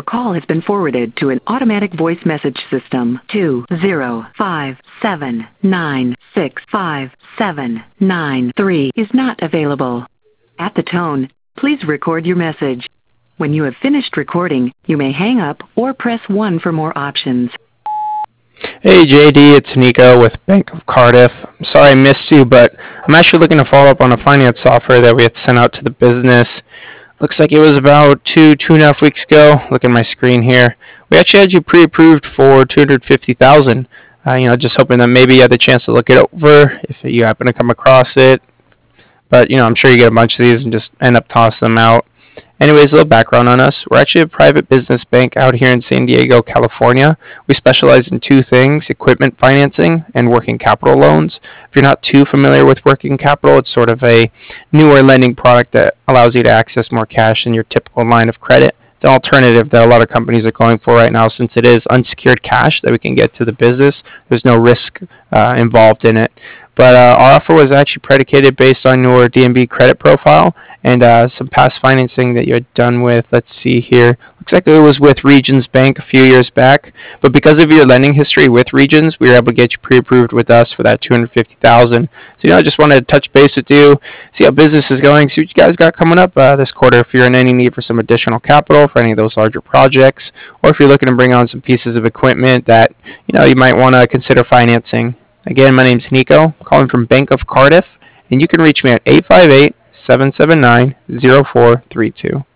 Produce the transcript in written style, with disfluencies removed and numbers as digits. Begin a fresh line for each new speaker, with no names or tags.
call has been forwarded to an automatic voice message system. 20579655793 is not available. At the tone, please record your message. When you have finished recording, you may hang up or press 1 for more options.
Hey JD, it's Nico with Bank of Cardiff. I'm sorry I missed you, but I'm actually looking to follow up on a finance software that we had sent out to the business. Looks like it was about two and a half weeks ago. Look at my screen here. We actually had you pre-approved for $250,000. Just hoping that maybe you had the chance to look it over if you happen to come across it. But I'm sure you get a bunch of these and just end up tossing them out. Anyways, a little background on us. We're actually a private business bank out here in San Diego, California. We specialize in two things: equipment financing and working capital loans. If you're not too familiar with working capital, it's sort of a newer lending product that allows you to access more cash than your typical line of credit. It's an alternative that a lot of companies are going for right now, since it is unsecured cash that we can get to the business. There's no risk involved in it. But our offer was actually predicated based on your DNB credit profile and some past financing that you had done with, let's see here, looks like it was with Regions Bank a few years back. But because of your lending history with Regions, we were able to get you pre-approved with us for that $250,000. So I just wanted to touch base with you, see how business is going, see what you guys got coming up this quarter. If you're in any need for some additional capital for any of those larger projects, or if you're looking to bring on some pieces of equipment that you might want to consider financing. Again, my name's Nico, calling from Bank of Cardiff, and you can reach me at 858-779-0432.